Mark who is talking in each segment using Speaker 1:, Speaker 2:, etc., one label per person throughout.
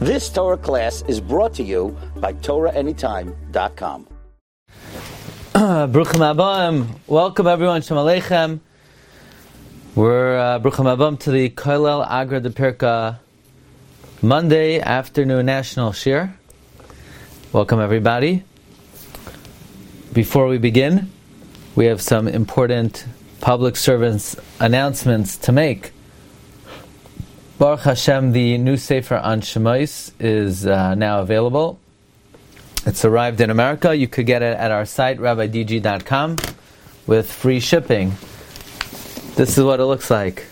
Speaker 1: This Torah class is brought to you by TorahAnytime.com.
Speaker 2: Bruchim Abam, welcome everyone, Shalom Aleichem. We're Bruchim Abam to the Kollel Agra de Pirka Monday afternoon National Shir. Welcome everybody. Before we begin, we have some important public servants announcements to make. Baruch Hashem, the new Sefer on Shemais is now available. It's arrived in America. You could get it at our site, rabbidg.com, with free shipping. This is what it looks like.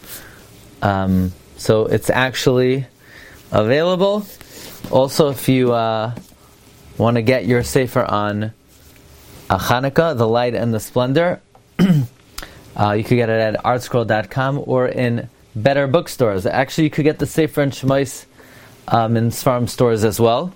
Speaker 2: So it's actually available. Also, if you want to get your Sefer on Hanukkah, the light and the splendor, you could get it at artscroll.com or in better bookstores. Actually, you could get the Sefer and Shemais in Sfarim stores as well.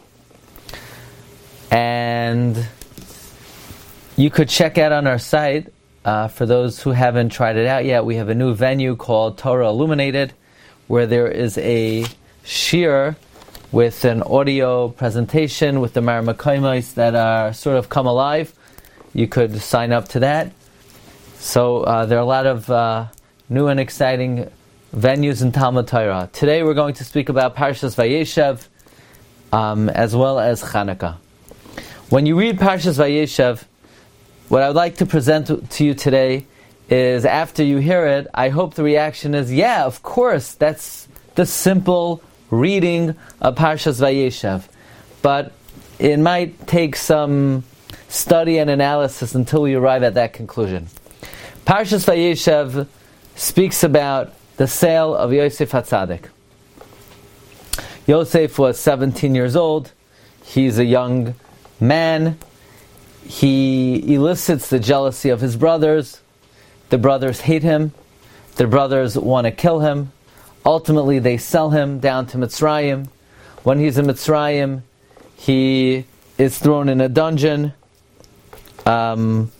Speaker 2: And you could check out on our site, for those who haven't tried it out yet, we have a new venue called Torah Illuminated, where there is a shir with an audio presentation with the Maramakoimos that are sort of come alive. You could sign up to that. So there are a lot of new and exciting venues in Talmud Torah. Today we're going to speak about Parshas Vayeshev, as well as Chanukah. When you read Parshas Vayeshev, what I would like to present to you today is, after you hear it, I hope the reaction is, yeah, of course, that's the simple reading of Parshas Vayeshev. But it might take some study and analysis until we arrive at that conclusion. Parshas Vayeshev speaks about the sale of Yosef HaTzadik. Yosef was 17 years old. He's a young man. He elicits the jealousy of his brothers. The brothers hate him. The brothers want to kill him. Ultimately, they sell him down to Mitzrayim. When he's in Mitzrayim, he is thrown in a dungeon. And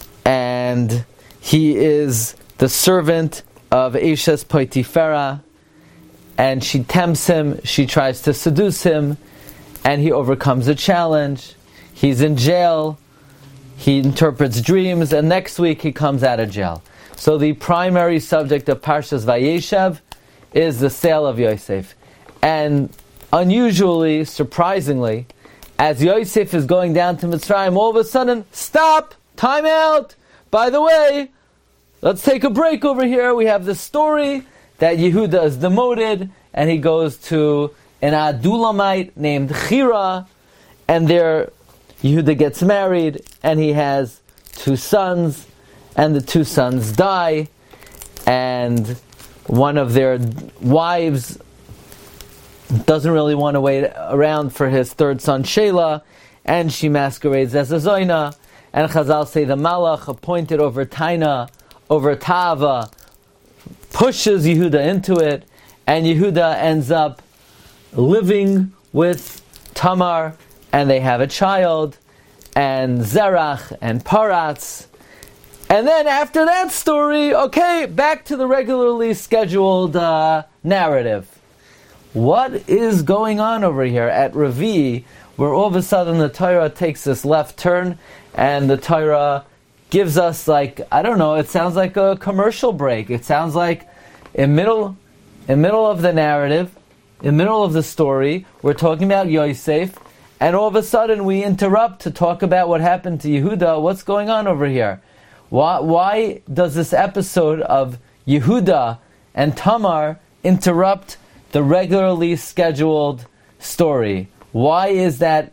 Speaker 2: he is the servant of Eshes Potiphera, and she tempts him, she tries to seduce him, and he overcomes a challenge. He's in jail, he interprets dreams, and next week he comes out of jail. So the primary subject of Parshas Vayeshev is the sale of Yosef. And unusually, surprisingly, as Yosef is going down to Mitzrayim, all of a sudden, stop! Time out! By the way, let's take a break over here. We have the story that Yehuda is demoted, and he goes to an Adulamite named Chira, and there Yehuda gets married, and he has 2 sons, and the 2 sons die, and one of their wives doesn't really want to wait around for his 3rd son, Shelah, and she masquerades as a Zoina, and Chazal say the Malach appointed over Taina, over Tava, pushes Yehuda into it, and Yehuda ends up living with Tamar, and they have a child, and Zerach, and Paratz. And then after that story, okay, back to the regularly scheduled narrative. What is going on over here at Revi, where all of a sudden the Torah takes this left turn, and the Torah gives us, like, I don't know, it sounds like a commercial break. It sounds like in middle of the narrative, in middle of the story, we're talking about Yosef, and all of a sudden we interrupt to talk about what happened to Yehuda. What's going on over here? Why does this episode of Yehuda and Tamar interrupt the regularly scheduled story? Why is that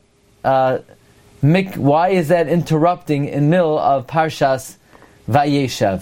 Speaker 2: interrupting in middle of Parshas Vayeshev?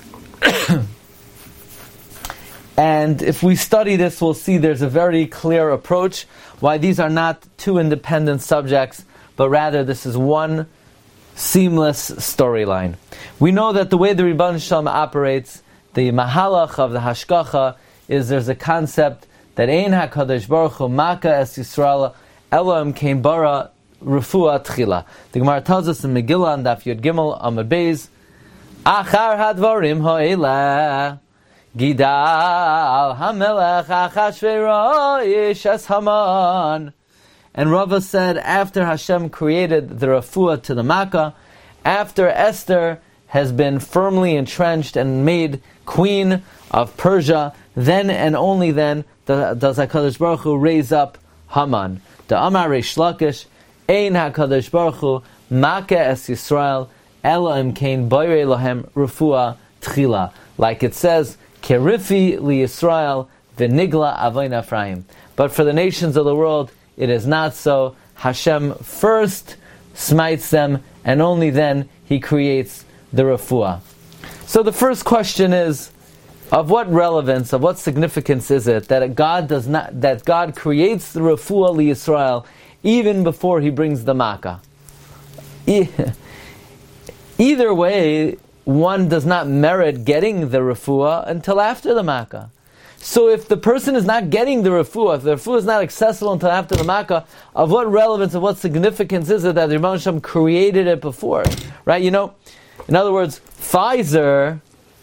Speaker 2: And if we study this, we'll see there's a very clear approach why these are not 2 independent subjects, but rather this is one seamless storyline. We know that the way the Rebbeinu Shalom operates, the mahalach of the hashgacha, is there's a concept that Ein HaKadosh Baruch Hu Maka Es Yisrael Elohim Kein Bara Refuah Tchila. The Gemara tells us in Megillah on Daf Yud Gimel Amud Beis, Achar Hadvarim Ha'ela, Gidal Hamelech Achashverosh Es Haman. And Rava said, after Hashem created the refuah to the Makkah, after Esther has been firmly entrenched and made queen of Persia, then and only then does HaKadosh Baruch Hu raise up Haman. The Amar Reish Lakish, Ein HaKadosh Baruch Hu Makeh Es Yisrael Ela Imkein Boirei Lahem Refuah Tchila. Like it says, Kerifi Li Yisrael V'nigla Avoin Ephraim. But for the nations of the world, it is not so. Hashem first smites them, and only then He creates the refuah. So the first question is, of what relevance, of what significance is it that God creates the refuah li Yisrael even before He brings the Makkah? Either way, one does not merit getting the refuah until after the Makkah. So if the person is not getting the refuah, if the refuah is not accessible until after the Makkah, of what relevance, of what significance is it that the Rebbeinu Shalom created it before? Right? You know, in other words, Pfizer,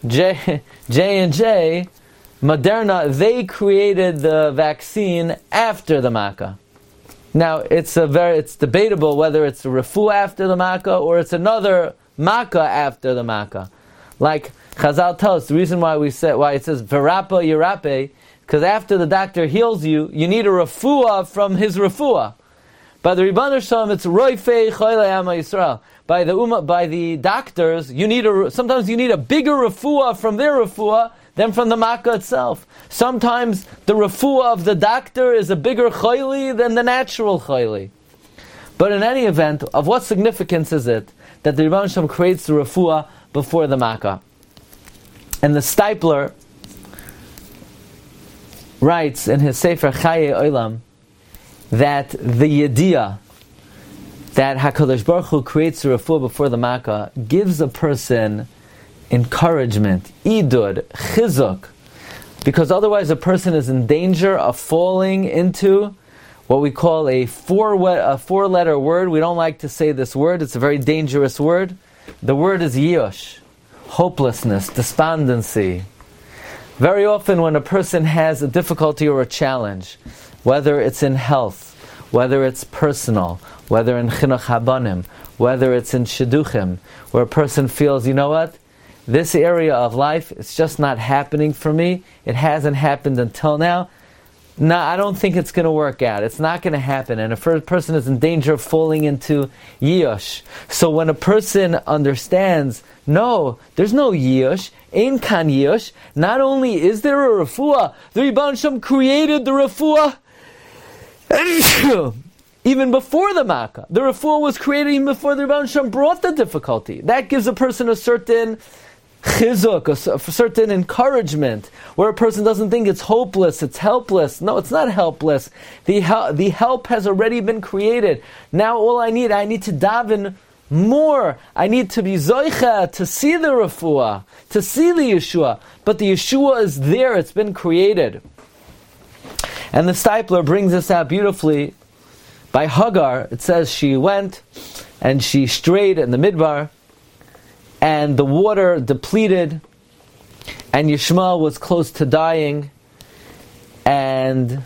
Speaker 2: J&J, Moderna, they created the vaccine after the Makkah. Now, it's debatable whether it's a refuah after the Makkah or it's another Makkah after the Makkah. Like Chazal tells us, the reason why it says Verapa Yirape, because after the doctor heals you, you need a refuah from his refuah. By the Rebbeinu Shalom, it's Roifei Choyle Ama Yisrael. By the doctors, sometimes you need a bigger refuah from their refuah than from the Makkah itself. Sometimes the refuah of the doctor is a bigger choyli than the natural choyli. But in any event, of what significance is it that the Rebbeinu Shalom creates the refuah before the Makkah? And the Stipler writes in his Sefer Chaye Olam that the Yediyah that HaKadosh Baruch Hu creates the refuah before the Makkah gives a person encouragement, idud, chizuk, because otherwise a person is in danger of falling into what we call a four-letter word. We don't like to say this word. It's a very dangerous word. The word is yush, hopelessness, despondency. Very often when a person has a difficulty or a challenge, whether it's in health, whether it's personal, whether in chinuch habanim, whether it's in shidduchim, where a person feels, you know what, this area of life, it's just not happening for me. It hasn't happened until now. No, I don't think it's going to work out. It's not going to happen. And a person is in danger of falling into yush. So when a person understands, no, there's no yush, ein kan yush, not only is there a refuah, the Rebbeinu Shalom created the refuah even before the Makkah. The refuah was created even before the Rebbeinu Shalom brought the difficulty. That gives a person a certain chizuk, a certain encouragement, where a person doesn't think it's hopeless, it's helpless. No, it's not helpless. The help has already been created. Now all I need to daven more. I need to be zoicha, to see the refuah, to see the Yeshua. But the Yeshua is there, it's been created. And the Stipler brings this out beautifully. By Hagar, it says she went and she strayed in the Midbar, and the water depleted, and Yishmael was close to dying, and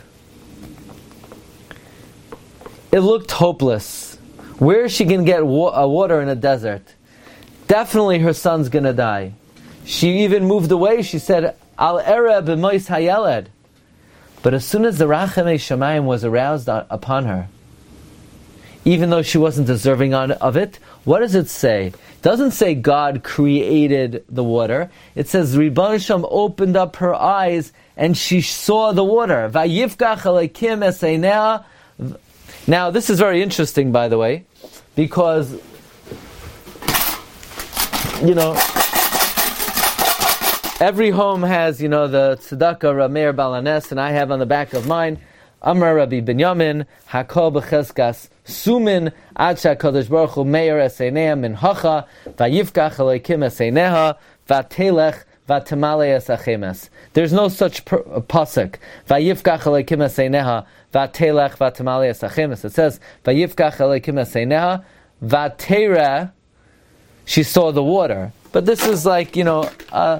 Speaker 2: it looked hopeless. Where is she going to get water in a desert? Definitely her son's going to die. She even moved away. She said, Al era b'mois hayeled. But as soon as the Rachamei Shamayim was aroused upon her, even though she wasn't deserving of it, what does it say? It doesn't say God created the water. It says Rebbeinu Shalom opened up her eyes and she saw the water. Vayifkach Elokim es einea. Now this is very interesting, by the way, because every home has the tzedakah Rameir Balanes, and I have on the back of mine Amar Rabbi Binyamin Hakol b'cheskas Sumin Ad Shakadosh Baruch Hu Meir Eseinea Min Hacha Vayifkach Elokim Eseineha Vatelech Vatemale Esachemes. There's no such pasuk. Vayifkach Elokim Eseineha Vatelech Vatemale Esachemes. It says Vayifkach Elokim Eseineha Vatera. She saw the water, but this is like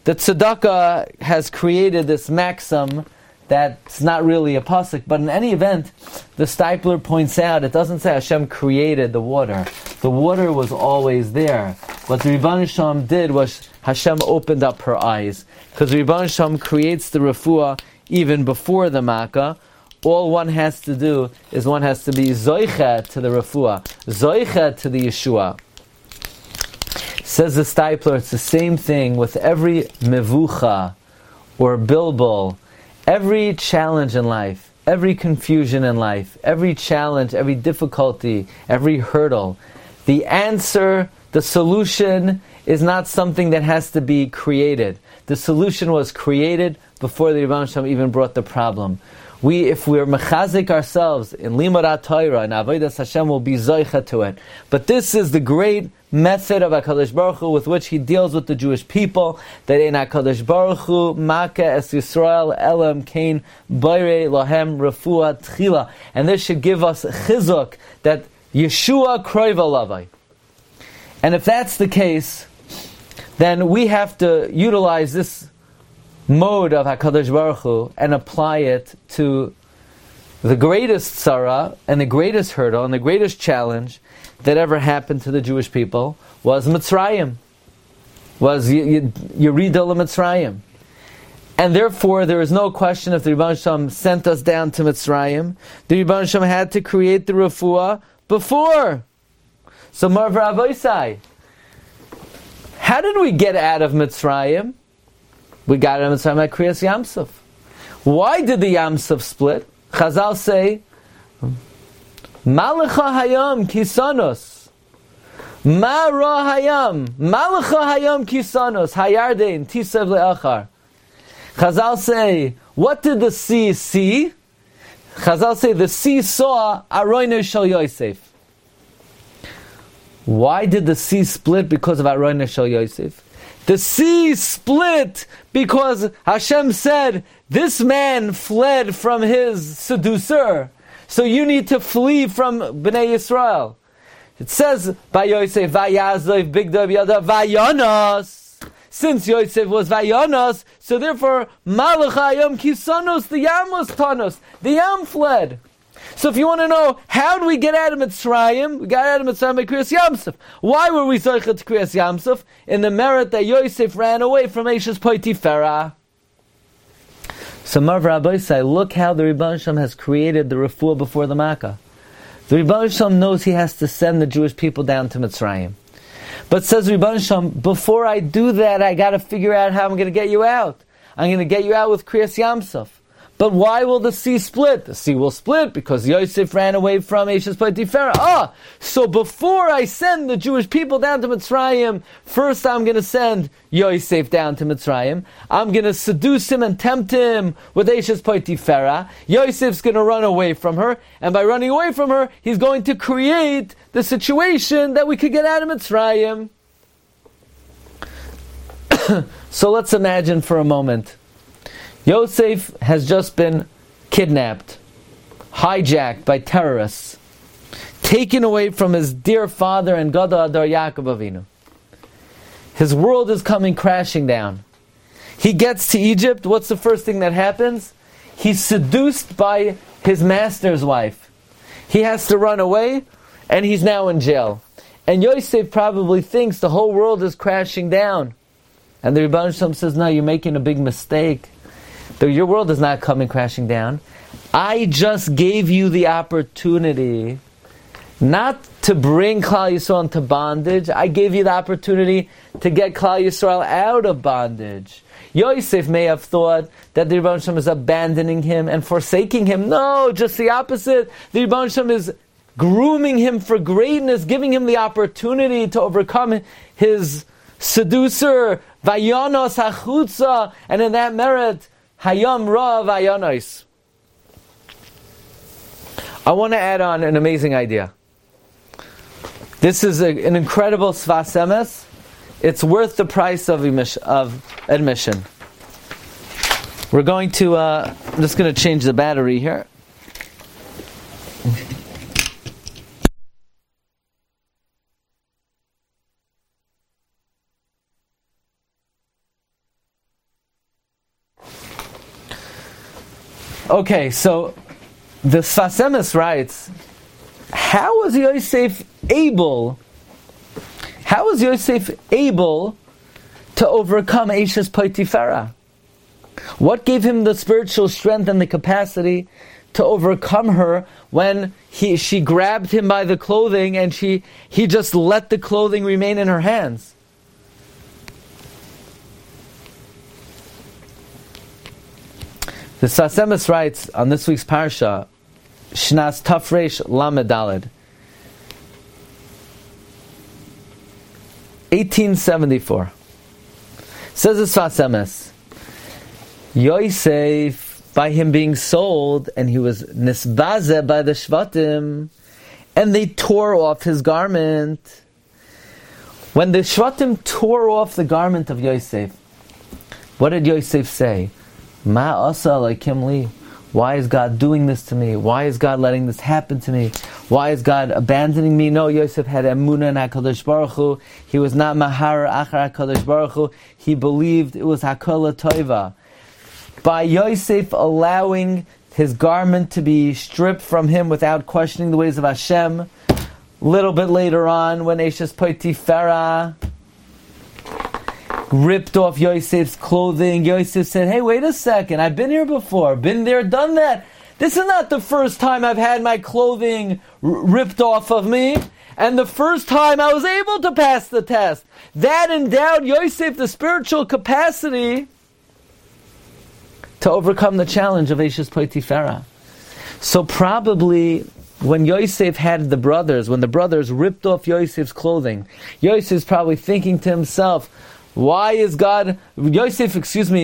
Speaker 2: the tzedakah has created this maxim that's not really a pasuk, but in any event, the Steipler points out, it doesn't say Hashem created the water. The water was always there. What the Rebbeinu Shalom did was Hashem opened up her eyes. Because the Rebbeinu Shalom creates the refuah even before the makkah. All one has to do is one has to be zoichet to the refuah, zoichet to the Yeshua. Says the Steipler, it's the same thing with every mevucha or bilbul, every challenge in life, every confusion in life, every challenge, every difficulty, every hurdle. The answer, the solution is not something that has to be created. The solution was created before the Rebbeinu Shalom even brought the problem. If we're mechazik ourselves in Limud Torah and Avodas Hashem, will be zoicha to it. But this is the great method of HaKadosh Baruch Hu with which He deals with the Jewish people, that in HaKadosh Baruch Hu, Makkah es Yisrael, Elam, Kain, Boirei, Lohem, Refuah, Tchila. And this should give us chizuk, that Yeshua Kroiva Lavai. And if that's the case, then we have to utilize this mode of HaKadosh Baruch Hu and apply it to the greatest tzara and the greatest hurdle and the greatest challenge that ever happened to the Jewish people was Mitzrayim, was Yerida Mitzrayim. And therefore there is no question if the Rebbeinu Shalom sent us down to Mitzrayim, the Rebbeinu Shalom had to create the refuah before. So Marv Rabbeisai, how did we get out of Mitzrayim? We got out of Mitzrayim at Kriyas Yamsuf. Why did the Yamsuf split? Chazal say, Malacha hayam kisanos. Ma ra hayam. Malacha hayam kisanos. Hayardein tisev le'achar. Chazal say, what did the sea see? Chazal say, the sea saw Aroyne Shel Yosef. Why did the sea split? Because of Aroyne Shel Yosef. The sea split because Hashem said, this man fled from his seducer, so you need to flee from Bnei Yisrael. It says, by Yosef, Vayazov, Bigdav Yada, Vayanos. Since Yosef was Vayanos, so therefore, Malach Hayam Kisanos, the Yam was Tanos. The Yam fled. So if you want to know, how do we get out of Mitzrayim? We got out of Mitzrayim by Kriyas Yamsuf. Why were we zoichet to Kriyas Yamsuf? In the merit that Yosef ran away from Eishes Potiphera. So Marv Rabbi say, look how the Rebbeinu Shalom has created the refuah before the Makkah. The Rebbeinu Shalom knows he has to send the Jewish people down to Mitzrayim. But says Rebbeinu Shalom, before I do that, I got to figure out how I'm going to get you out. I'm going to get you out with Kriyas Yamsuf. But why will the sea split? The sea will split because Yosef ran away from Eishes Potiphera. So before I send the Jewish people down to Mitzrayim, first I'm going to send Yosef down to Mitzrayim. I'm going to seduce him and tempt him with Eishes Potiphera. Yosef's going to run away from her, and by running away from her, he's going to create the situation that we could get out of Mitzrayim. So let's imagine for a moment. Yosef has just been kidnapped, hijacked by terrorists, taken away from his dear father and Gadol Adar Yaakov Avinu. His world is coming crashing down. He gets to Egypt, what's the first thing that happens? He's seduced by his master's wife. He has to run away, and he's now in jail. And Yosef probably thinks the whole world is crashing down. And the Rebbeinu Shalom says, no, you're making a big mistake. Your world is not coming crashing down. I just gave you the opportunity not to bring Klal Yisrael into bondage. I gave you the opportunity to get Klal Yisrael out of bondage. Yosef may have thought that the Rebbeinu Shalom is abandoning him and forsaking him. No, just the opposite. The Rebbeinu Shalom is grooming him for greatness, giving him the opportunity to overcome his seducer, Vayanos Hachutza, and in that merit, Hayam Ra Vayanos. I want to add on an amazing idea. This is an incredible Sfas Emes. It's worth the price of admission. We're going to, I'm just going to change the battery here. Okay, so the Sfas Emes writes, how was Yosef able to overcome Eishes Potiphera? What gave him the spiritual strength and the capacity to overcome her when she grabbed him by the clothing and he just let the clothing remain in her hands? The Sfas Emes writes on this week's parsha, Shnas Tafresh Lamed Daled, 1874. Says the Sfas Emes, Yosef, by him being sold, and he was nisbaze by the Shvatim, and they tore off his garment. When the Shvatim tore off the garment of Yosef, what did Yosef say? Ma asa Elokim li. Why is God doing this to me? Why is God letting this happen to me? Why is God abandoning me? No, Yosef had emunah in HaKadosh Baruch Hu. He was not mahar achar HaKadosh Baruch Hu. He believed it was Hakol Toiva. By Yosef allowing his garment to be stripped from him without questioning the ways of Hashem, a little bit later on, when Eishes Potiphera ripped off Yosef's clothing, Yosef said, hey, wait a second, I've been here before, been there, done that. This is not the first time I've had my clothing ripped off of me, and the first time I was able to pass the test. That endowed Yosef the spiritual capacity to overcome the challenge of Eishes Potiphera. So probably when Yosef had the brothers, when the brothers ripped off Yosef's clothing, Yosef's probably thinking to himself, why is God, Yosef,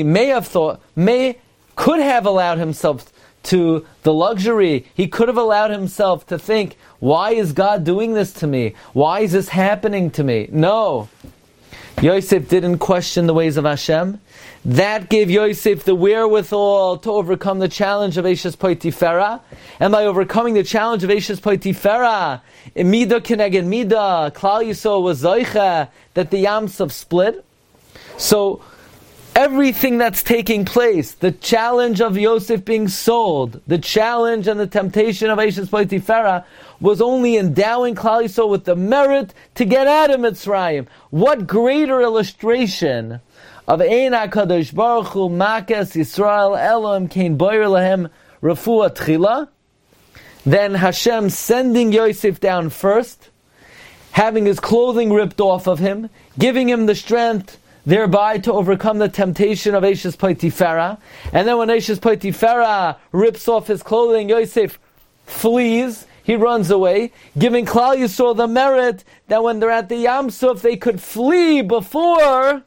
Speaker 2: could have allowed himself to the luxury, he could have allowed himself to think, why is God doing this to me? Why is this happening to me? No. Yosef didn't question the ways of Hashem. That gave Yosef the wherewithal to overcome the challenge of Eishes Potiphera. And by overcoming the challenge of Eishes Potiphera, Midah Keneged Midah, Klal Yisrael was Zoicha, that the Yam Suf split. So, everything that's taking place, the challenge of Yosef being sold, the challenge and the temptation of Eishes Potiphera, was only endowing Klal Yisrael with the merit to get out of Mitzrayim. What greater illustration of Ein HaKadosh Baruch Hu Makes Yisrael Elohim Kein Boyer Lahem Refuah Tchila than Hashem sending Yosef down first, having his clothing ripped off of him, giving him the strength thereby to overcome the temptation of Eishes Potiphera. And then when Eishes Potiphera rips off his clothing, Yosef flees, he runs away, giving Klal Yisrael the merit that when they're at the Yam Suf, they could flee before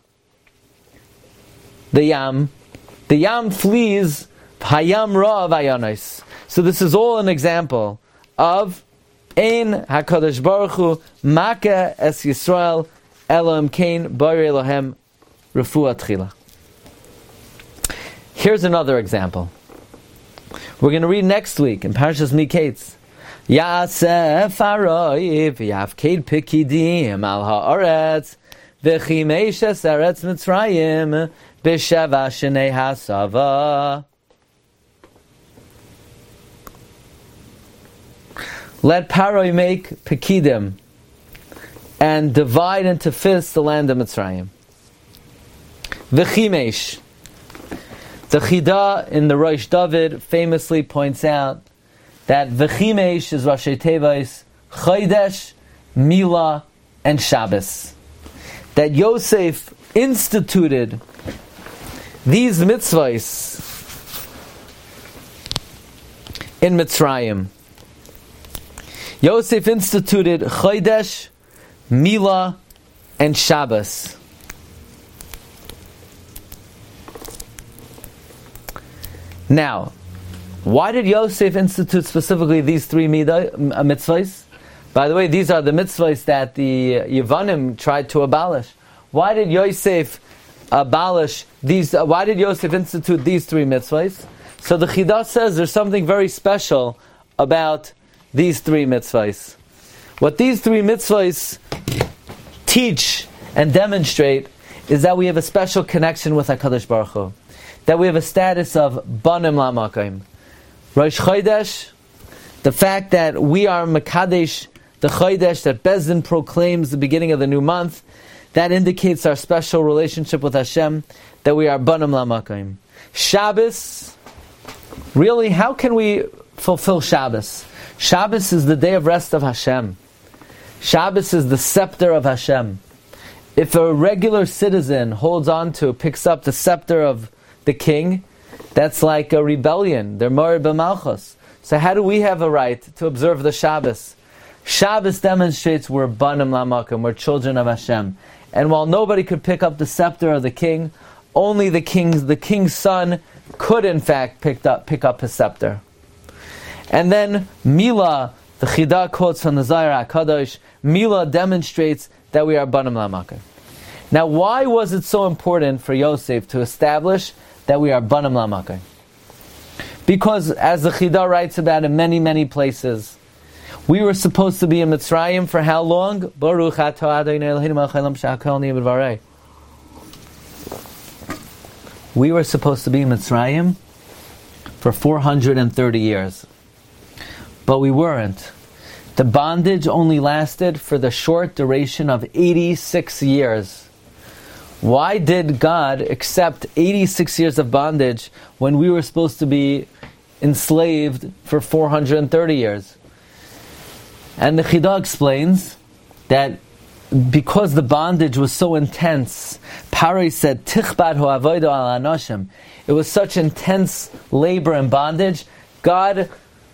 Speaker 2: the Yam. The Yam flees, Hayam Ra Vayanos. So this is all an example of Ein HaKadosh Baruch Hu Makeh Es Yisrael Elohim Kein Boyer Lahem Refuah Tchila. Here's another example. We're going to read next week in Parshas Miketz. Ya'aseh Faroi v'yafked Pekidim al ha'aretz v'chimeishes eretz Mitzrayim b'sheva shenei hasava. Let Paroi make Pekidim and divide into fists the land of Mitzrayim. V'chimesh. The Chida in the Rosh David famously points out that V'chimesh is Rashi Tevos, Chodesh, Mila, and Shabbos. That Yosef instituted these mitzvahs in Mitzrayim. Yosef instituted Chodesh, Mila, and Shabbos. Now, why did Yosef institute specifically these three mitzvahs? By the way, these are the mitzvahs that the Yevanim tried to abolish. Why did Yosef abolish these? Why did Yosef institute these three mitzvahs? So the Chidah says there's something very special about these three mitzvahs. What these three mitzvahs teach and demonstrate is that we have a special connection with HaKadosh Baruch Hu. that we have a status of Banim Lamakim. Rosh Chodesh, the fact that we are Mekadesh, the Chodesh, that Bezdin proclaims the beginning of the new month, that indicates our special relationship with Hashem, that we are Banim Lamakim. Shabbos, really, how can we fulfill Shabbos? Shabbos is the day of rest of Hashem. Shabbos is the scepter of Hashem. If a regular citizen picks up the scepter of the king, that's like a rebellion. They're Morid b'Malchus. So how do we have a right to observe the Shabbos? Shabbos demonstrates we're Banim Lamakim, we're children of Hashem. And while nobody could pick up the scepter of the king, only the king's son could in fact pick up his scepter. And then Milah, the Chidah quotes from the Zohar HaKadosh, Milah demonstrates that we are Banim Lamakim. Now, why was it so important for Yosef to establish that we are Banim Lamakim? Because, as the Chidah writes about in many, many places, we were supposed to be in Mitzrayim for how long? Baruch atah Adonai Eloheinu melech haolam shehakol niyeh b'dvarei. We were supposed to be in Mitzrayim for 430 years. But we weren't. The bondage only lasted for the short duration of 86 years. Why did God accept 86 years of bondage when we were supposed to be enslaved for 430 years? And the Chidah explains that because the bondage was so intense, Paroi said, Tichbad ho'avoda al anoshim. It was such intense labor and bondage, God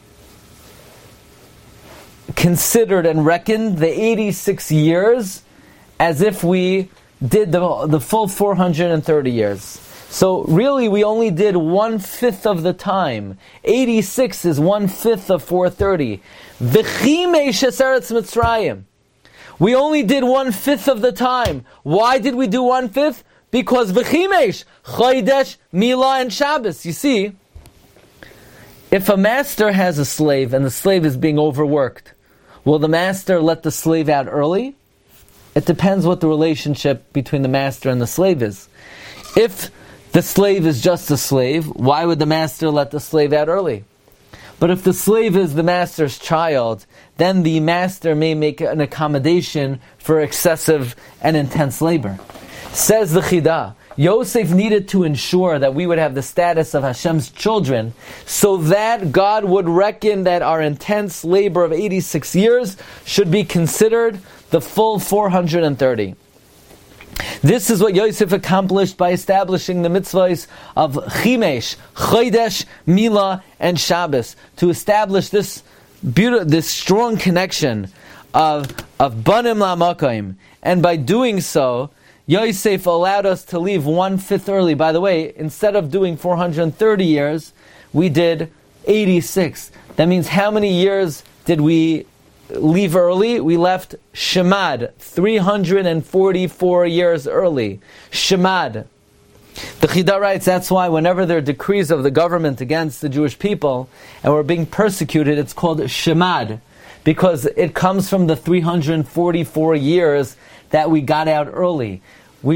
Speaker 2: considered and reckoned the 86 years as if we did the full 430 years. So really we only did 1/5 of the time. 86 is 1/5 of 430. V'chimesh es eretz Mitzrayim. We only did 1/5 of the time. Why did we do 1/5? Because v'chimesh, Chodesh, Milah, and Shabbos. You see, if a master has a slave and the slave is being overworked, will the master let the slave out early? It depends what the relationship between the master and the slave is. If the slave is just a slave, why would the master let the slave out early? But if the slave is the master's child, then the master may make an accommodation for excessive and intense labor. Says the Chidah, Yosef needed to ensure that we would have the status of Hashem's children so that God would reckon that our intense labor of 86 years should be considered the full 430. This is what Yosef accomplished by establishing the mitzvahs of Chimesh, Chodesh, Milah, and Shabbos, to establish this strong connection of Banim Lamakim. And by doing so, Yosef allowed us to leave 1/5 early. By the way, instead of doing 430 years, we did 86. That means how many years did we leave early? We left Shemad, 344 years early. Shemad. The Chidah writes, that's why whenever there are decrees of the government against the Jewish people, and we're being persecuted, it's called Shemad, because it comes from the 344 years that we got out early. We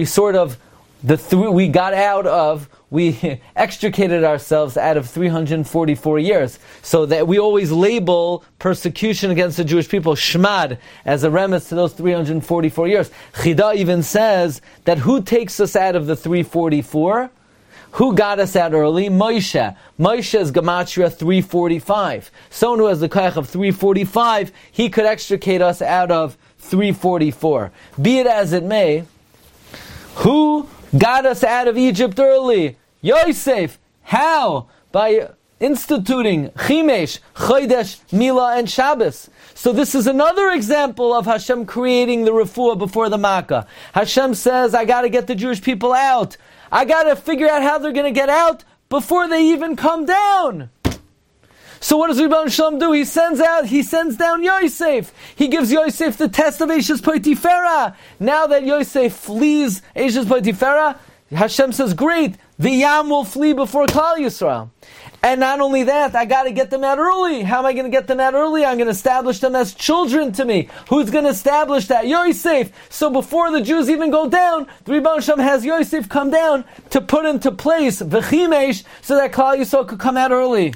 Speaker 2: extricated ourselves out of 344 years. So that we always label persecution against the Jewish people, Shmad, as a remez to those 344 years. Chidah even says that who takes us out of the 344? Who got us out early? Moshe. Moshe is Gematria 345. Someone who has the koach of 345, he could extricate us out of 344. Be it as it may, who got us out of Egypt early? Yosef. How? By instituting Chimesh, Chodesh, Milah, and Shabbos. So this is another example of Hashem creating the refuah before the Makkah. Hashem says, I got to get the Jewish people out. I got to figure out how they're going to get out before they even come down. So what does Rebbeinu Shalom do? He sends down Yosef. He gives Yosef the test of Eishes Potiphera. Now that Yosef flees Eishes Potiphera, Hashem says, great, the Yam will flee before Klal Yisrael. And not only that, I got to get them out early. How am I going to get them out early? I'm going to establish them as children to me. Who's going to establish that? Yosef. So before the Jews even go down, the Rebbeinu Shem has Yosef come down to put into place V'chimesh so that Klal Yisrael could come out early.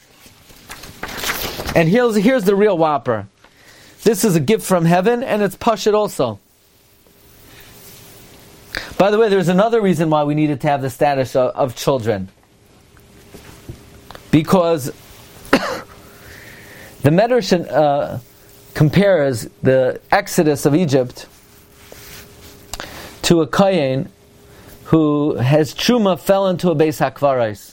Speaker 2: And here's the real whopper. This is a gift from heaven, and it's Pashut also. By the way, there's another reason why we needed to have the status of children. Because the Medrash compares the exodus of Egypt to a Kohen who has Truma fell into a Beis HaKvaros.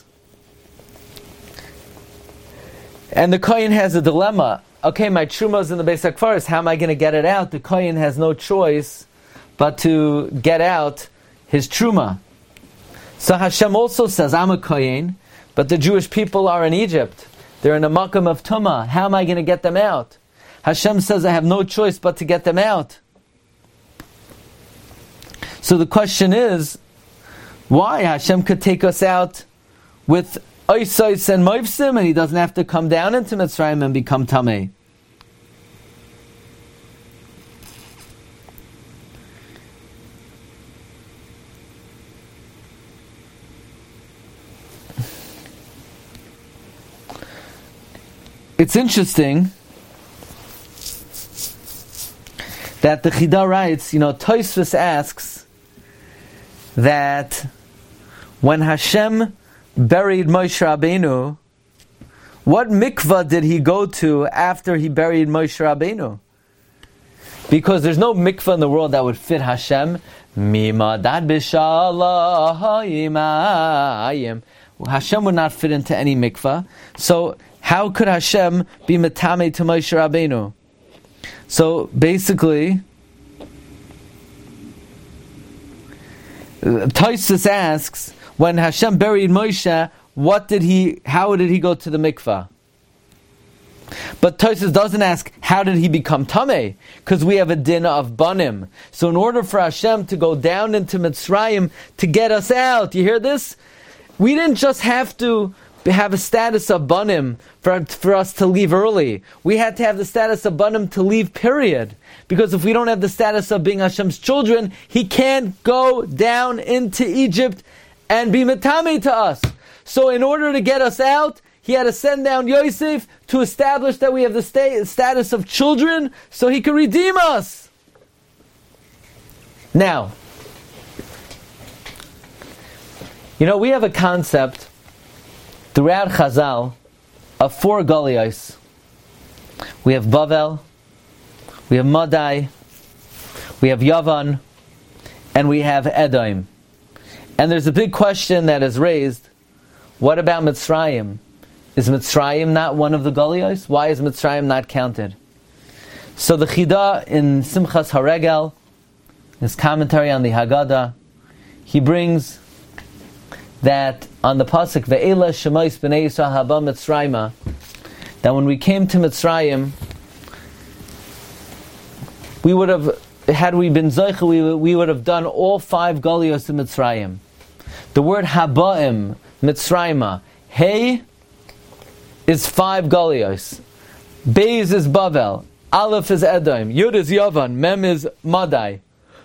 Speaker 2: And the Kohen has a dilemma. Okay, my Truma is in the Beis HaKvaros, how am I going to get it out? The Kohen has no choice but to get out his Truma. So Hashem also says, I'm a Kohen, but the Jewish people are in Egypt. They're in a makam of Tumah. How am I going to get them out? Hashem says, I have no choice but to get them out. So the question is, why? Hashem could take us out with Oisais and Moivsim, and He doesn't have to come down into Mitzrayim and become Tameh. It's interesting that the Chida writes, Tosfos asks that when Hashem buried Moshe Rabbeinu, what mikvah did He go to after He buried Moshe Rabbeinu? Because there's no mikvah in the world that would fit Hashem. Mimadad b'shalayim. Hashem would not fit into any mikvah. So how could Hashem be metameh to Moshe Rabbeinu? So basically, Tosfos asks, when Hashem buried Moshe, how did he go to the mikvah? But Tosfos doesn't ask, how did he become tameh? Because we have a din of banim. So in order for Hashem to go down into Mitzrayim to get us out, you hear this? We didn't just have to have a status of banim for us to leave early. We had to have the status of banim to leave, period. Because if we don't have the status of being Hashem's children, He can't go down into Egypt and be metameh to us. So in order to get us out, He had to send down Yosef to establish that we have the status of children so He could redeem us. Now, we have a concept throughout Chazal of 4 Golios. We have Bavel, we have Madai, we have Yavan, and we have Edom. And there's a big question that is raised, what about Mitzrayim? Is Mitzrayim not one of the Golios? Why is Mitzrayim not counted? So the Chida in Simchas Haregel, his commentary on the Haggadah, he brings that on the pasuk Ve'ela Shemais B'nei Yisrael Haba Mitzrayima, that when we came to Mitzrayim, we would have, had we been Zoicha, we would have done all 5 Golios in Mitzrayim. The word Habaim, Mitzrayima, Hey is 5 Golios, Beis is Bavel, Aleph is Edom, Yud is Yavan, Mem is Madai.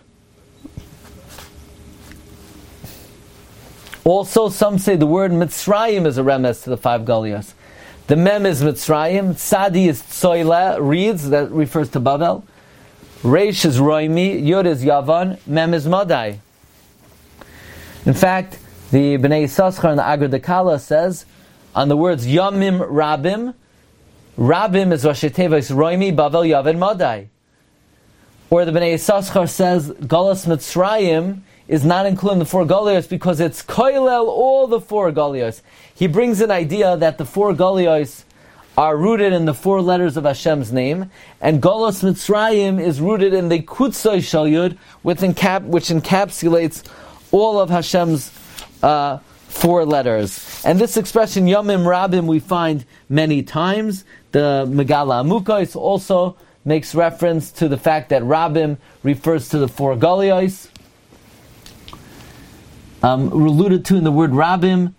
Speaker 2: Also, some say the word Mitzrayim is a remez to the 5 Golios. The Mem is Mitzrayim, Tzadi is Tzoila, reeds, that refers to Bavel. Reish is Roimi, Yud is Yavan, Mem is Madai. In fact, the Bnei Yissaschar in the Agar Dekala says, on the words Yamim Rabim, Rabim is Rashi Tevis Roimi, Bavel, Yavan, Madai. Or the Bnei Yissaschar says, Golos Mitzrayim is not included in the 4 Golios because it's koilel all the 4 Golios. He brings an idea that the 4 Golios are rooted in the 4 letters of Hashem's name, and Golos Mitzrayim is rooted in the Kutzoi Shel Yud, which encapsulates all of Hashem's 4 letters. And this expression Yamim Rabim we find many times. The Megala Amukos also makes reference to the fact that Rabim refers to the 4 Golios. alluded to in the word Rabim.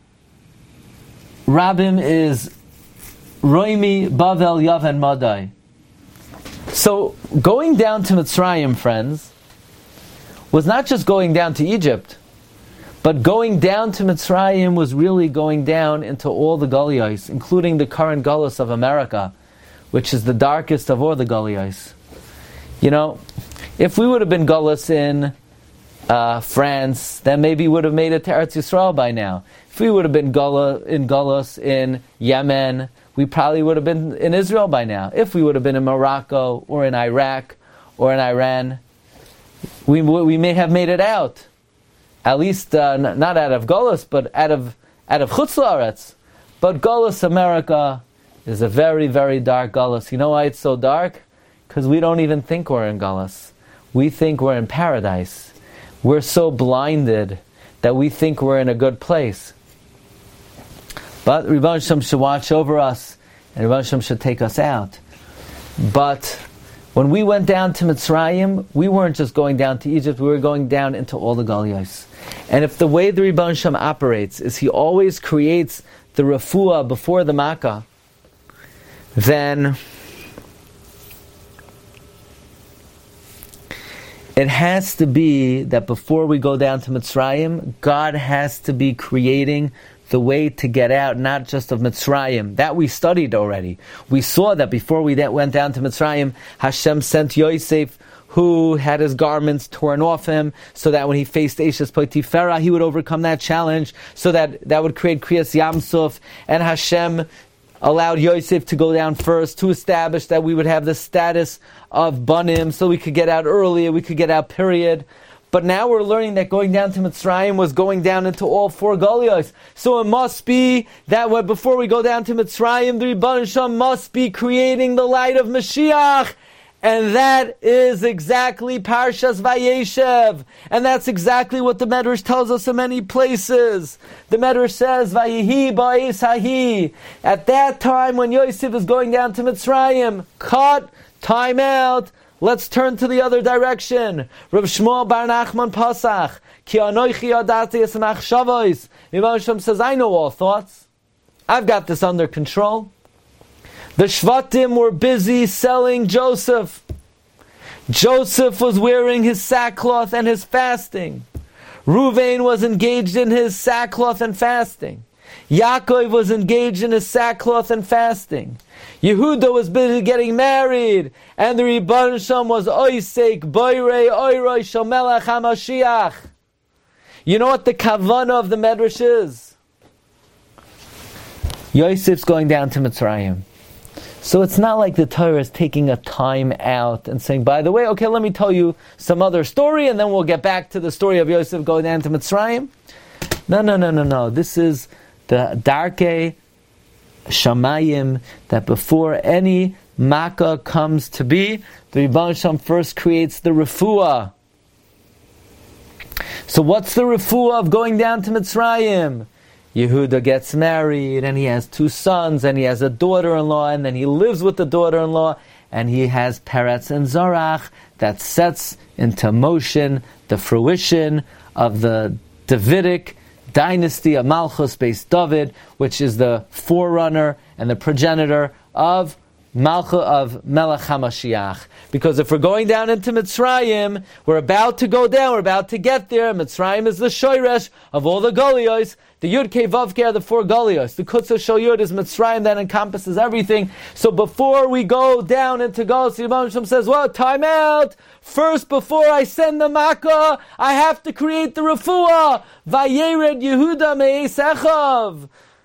Speaker 2: Rabim is Roimi, Bavel, Yavan, Madai. So, going down to Mitzrayim, friends, was not just going down to Egypt, but going down to Mitzrayim was really going down into all the Galuyos, including the current Galus of America, which is the darkest of all the Galuyos. You know, if we would have been Galus in France, then maybe we would have made it to Eretz Yisrael by now. If we would have been Galus in Yemen, we probably would have been in Israel by now. If we would have been in Morocco, or in Iraq, or in Iran, we may have made it out. At least not out of Galus, but out of Chutz La'aretz. But Galus America is a very, very dark Galus. You know why it's so dark? Because we don't even think we're in Galus. We think we're in paradise. We're so blinded that we think we're in a good place. But Rebbeinu Shem should watch over us, and Rebbeinu Shem should take us out. But when we went down to Mitzrayim, we weren't just going down to Egypt, we were going down into all the Galuyos. And if the way the Rebbeinu Shem operates is he always creates the refuah before the makkah, then it has to be that before we go down to Mitzrayim, God has to be creating the way to get out, not just of Mitzrayim. That we studied already. We saw that before we went down to Mitzrayim, Hashem sent Yosef, who had his garments torn off him, so that when he faced Eishes Potiphera, he would overcome that challenge, so that would create Kriyas Yamsuf, and Hashem allowed Yosef to go down first to establish that we would have the status of Banim, so we could get out earlier, we could get out period. But now we're learning that going down to Mitzrayim was going down into all four Galuyos. So it must be that before we go down to Mitzrayim, the Rebbeinu Shem must be creating the light of Mashiach. And that is exactly Parshas Vayeshev. And that's exactly what the Medrash tells us in many places. The Medrash says, Vayehi ba'is hahi. At that time when Yosef is going down to Mitzrayim, cut, time out, let's turn to the other direction. Rav Shmuel bar Nachman Pasach, Ki anoichi yadati es machshavos. Rebbeinu Shem says, I know all thoughts. I've got this under control. The Shvatim were busy selling Joseph. Joseph was wearing his sackcloth and his fasting. Ruvain was engaged in his sackcloth and fasting. Yaakov was engaged in his sackcloth and fasting. Yehuda was busy getting married, and the Rebbeinu Shem was oisek boirei oiroi shel melech HaMashiach. You know what the kavanah of the Medrash is? Yosef's going down to Mitzrayim. So it's not like the Torah is taking a time out and saying, by the way, okay, let me tell you some other story, and then we'll get back to the story of Yosef going down to Mitzrayim. No. This is the Darkei Shamayim, that before any Makkah comes to be, the Rebbeinu Shem first creates the refuah. So what's the refuah of going down to Mitzrayim? Yehuda gets married, and he has 2 sons, and he has a daughter-in-law, and then he lives with the daughter-in-law, and he has Peretz and Zarach that sets into motion the fruition of the Davidic dynasty of Malchus Beis David, which is the forerunner and the progenitor of Melech HaMashiach. Because if we're going down into Mitzrayim, we're about to go down, we're about to get there. Mitzrayim is the shoyresh of all the Galuyos. The Yud Kei Vav Kei are the 4 Galuyos. The Kutzah Shel Yud is Mitzrayim, that encompasses everything. So before we go down into Galus, the Rebbeinu Shem says, well, time out. First, before I send the Makkah, I have to create the refuah. Vayered Yehuda me'es echav.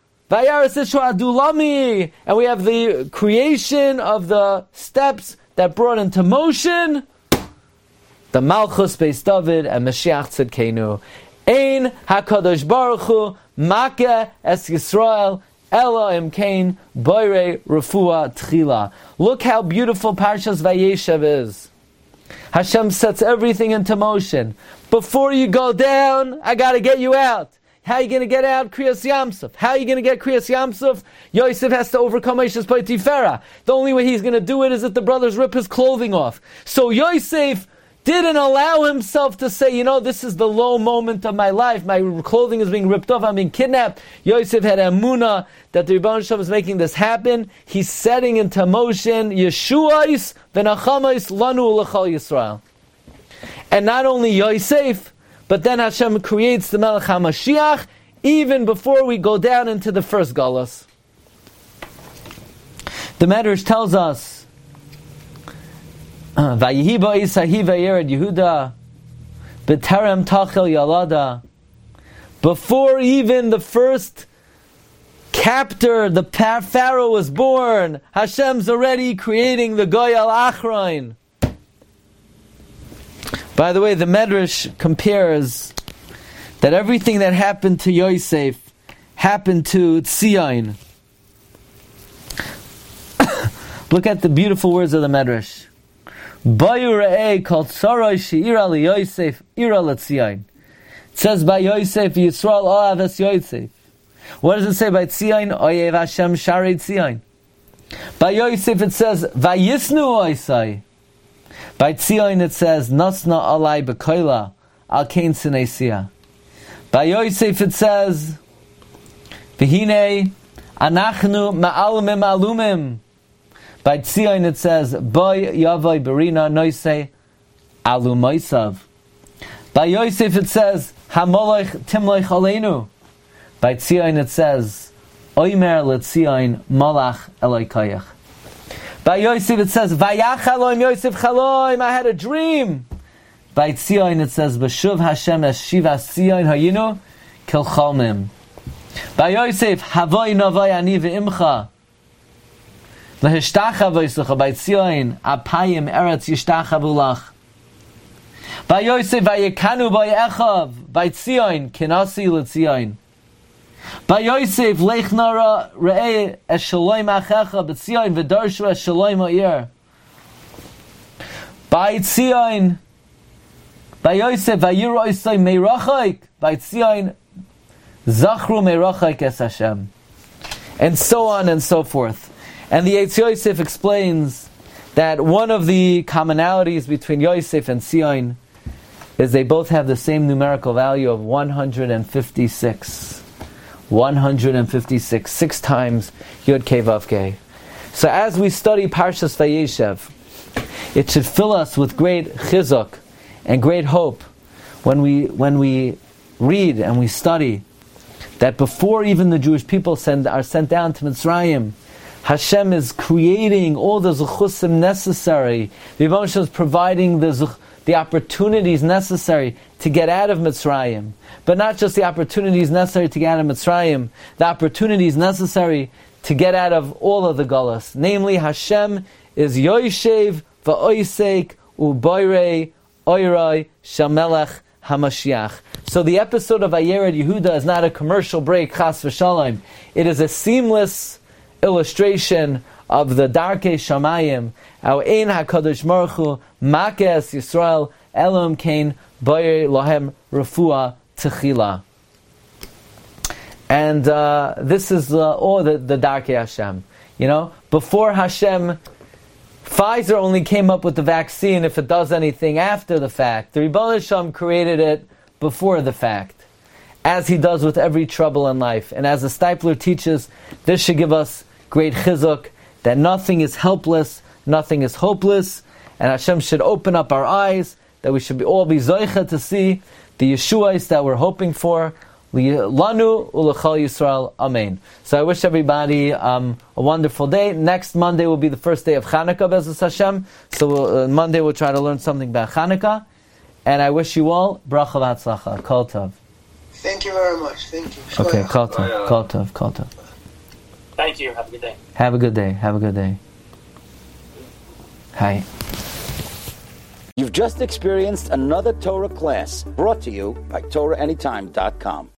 Speaker 2: And we have the creation of the steps that brought into motion the Malchus Beis David and Mashiach Tzidkenu. Ein HaKadosh Baruch Hu Makeh Es Yisrael Ela Imkein Boirei Refuah Tchila. Look how beautiful Parshas Vayeshev is. Hashem sets everything into motion. Before you go down, I got to get you out. How are you going to get out Kriyas Yamsuf? How are you going to get Kriyas Yamsuf? Yosef has to overcome Eishes Potiphera. The only way he's going to do it is if the brothers rip his clothing off. So Yosef didn't allow himself to say, this is the low moment of my life. My clothing is being ripped off. I'm being kidnapped. Yosef had emunah that the Rebbeinu Shalom is making this happen. He's setting into motion Yeshuais v'nachamais lanu l'chal Yisrael. And not only Yosef, but then Hashem creates the Melech HaMashiach even before we go down into the first Galus. The Medrash tells us, Vayihi ba'isahi vayered Yehuda b'terem tachel yalada. Before even the first captor, the Pharaoh, was born, Hashem's already creating the Goyal Achrain. By the way, the Medrash compares that everything that happened to Yosef happened to Tzion. Look at the beautiful words of the Medrash. Bayu re'eh kol tzaroi she'ira li Yosef ira l'Tzion. It says by Yosef, Yisrael oav es Yosef. What does it say by Tzion? Oyev Hashem sharei Tzion. By Yosef it says, Vayisnu oisai. By Tzion it says, Nasna alai b'koila al kein sinesia. By Yosef it says, V'hinei anachnu ma'alumim alumim. By Tzion it says, Boy yavoi berina noisei alumoisav. By Yosef it says, Hamolech timloich aleinu. By Tzion it says, Oimer leTzion malach eloikayach. By Yosef it says, Vayach Chaloim Yosef Chaloim, I had a dream. By Tzion it says, B'shuv Hashem es shiva Tzion hayinu kil cholmim. By Yosef, Havoi novoi ani ve'imcha. Lehishtacha v'yisucha. By Tzion, Apayim eretz yishtachavu lach. By Yosef, Vayekanu b'yechav. By Tzion, Kinasi leTzion. By Yosef, Lech nara re'eh es shalom achecha b'Tzion v'darshu es shalom ha'ir. By Tzion, by Yosef, Vayiru oisai meirachaik. By Tzion, Zachru meirachaik es Hashem. And so on and so forth. And the Eitz Yosef explains that one of the commonalities between Yosef and Tzion is they both have the same numerical value of 156. 156, 6 times Yud Kei Vav Kei. So as we study Parshas Vayeshev, it should fill us with great chizuk and great hope when we read and we study that before even the Jewish people are sent down to Mitzrayim, Hashem is creating all the zuchusim necessary. The Rebbeinu Shalom is providing the opportunities necessary to get out of Mitzrayim. But not just the opportunities necessary to get out of Mitzrayim, the opportunities necessary to get out of all of the Gullus. Namely, Hashem is Yoshev v'oisek u'boirei oiroi shamelech HaMashiach. So the episode of Vayered Yehuda is not a commercial break, chas v'shalom. It is a seamless illustration of the Darkei Shamayim, our Ein HaKadosh Baruch Hu, Makes Yisrael, Elohim Kain, Boyer Lohem Refuah Techila. And this is all the Darkei Hashem. Before Hashem, Pfizer only came up with the vaccine if it does anything after the fact. The Rebbeinu Shalom created it before the fact, as He does with every trouble in life. And as the Steipler teaches, this should give us great chizuk, that nothing is helpless, nothing is hopeless, and Hashem should open up our eyes, that we should all be zoicha to see the Yeshuais that we're hoping for. Lanu ulechal Yisrael, Amen. So I wish everybody a wonderful day. Next Monday will be the first day of Chanukah, Be'ezus Hashem. So Monday we'll try to learn something about Chanukah. And I wish you all bracha v'atzlacha. Kol tov.
Speaker 3: Thank you very much. Thank you.
Speaker 2: Okay, kol tov, kol tov, kol tov.
Speaker 4: Thank you. Have a good day.
Speaker 2: Have a good day. Have a good day. Hi.
Speaker 1: You've just experienced another Torah class brought to you by TorahAnytime.com.